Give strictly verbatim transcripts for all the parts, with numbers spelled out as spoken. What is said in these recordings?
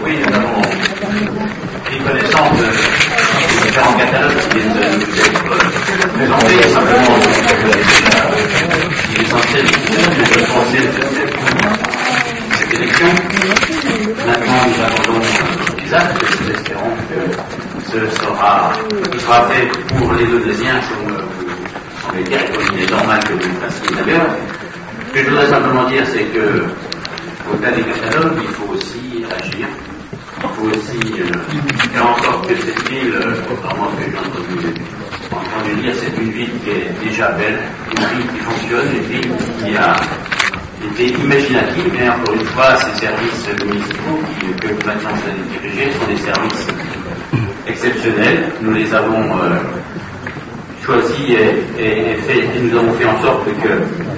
Oui, nous avons pris connaissance de différents catalogues qui viennent de nous être présentés. Simplement, l'essentiel du potentiel de cette, cette élection. Maintenant, nous attendons les actes et nous espérons que ce sera, ce sera fait pour les Donésiens comme vous semblez dire, comme il est normal que vous le fassiez d'ailleurs. Ce que je voudrais simplement dire, c'est que au-delà des catalogues, il faut aussi agir. Il faut aussi euh, faire en sorte que cette ville, euh, contrairement à ce que j'ai entendu, entendu dire, c'est une ville qui est déjà belle, une ville qui fonctionne, une ville qui a été imaginative, mais encore une fois, ces services municipaux qui, que maintenant vous allez diriger sont des services exceptionnels. Nous les avons euh, choisis et, et, et, fait, et nous avons fait en sorte que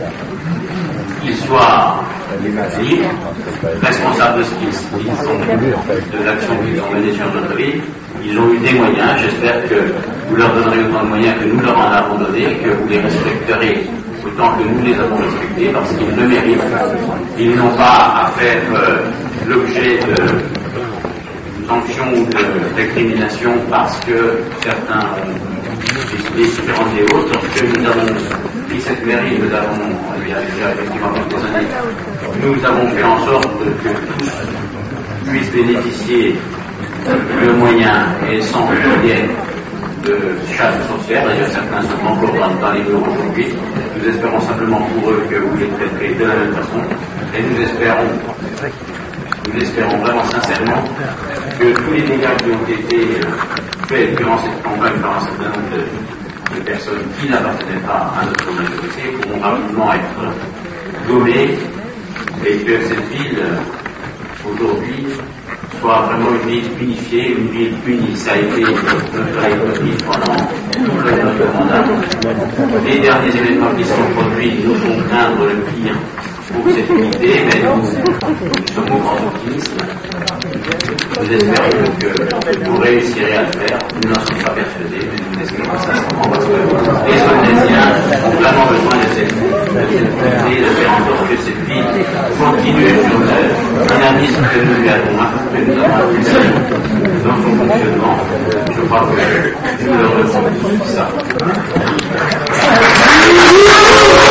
qu'ils soient libres, responsables de ce qu'ils sont, de l'action qu'ils ont menée sur notre ville. Ils ont eu des moyens, j'espère que vous leur donnerez autant de moyens que nous leur en avons donné, que vous les respecterez autant que nous les avons respectés, parce qu'ils le méritent. Ils n'ont pas à faire euh, l'objet de sanctions ou de récriminations parce que certains ont décidé différents des autres. Lorsque nous avons pris cette mairie, nous avons, il y a déjà effectivement quelques années, nous avons fait en sorte que tous puissent bénéficier de moyens et sans moyens de chasse sorcière. D'ailleurs, certains sont encore dans, dans les bureaux aujourd'hui. Nous espérons simplement pour eux que vous les traiterez de la même façon. Et nous espérons, nous espérons vraiment sincèrement que tous les dégâts qui ont été faits durant cette campagne par un certain nombre de, de personnes qui n'appartenaient pas à notre majorité pourront rapidement être gommés et que cette ville, aujourd'hui, soit vraiment une ville unifiée, une ville unie. Ça a été notre réalité pendant tout le, notre mandat. Les derniers événements qui sont produits nous font craindre le pire pour cette unité, mais nous, nous sommes au grand optimisme. Nous espérons que vous réussirez à le faire. Nous n'en sommes pas persuadés, mais nous l'espérons sincèrement parce que les Onésiens ont vraiment besoin de cette unité, de faire en sorte que cette ville continue sur le dynamisme que nous lui avons, que nous avons appris dans son fonctionnement. Je crois que nous leur devons tout ça.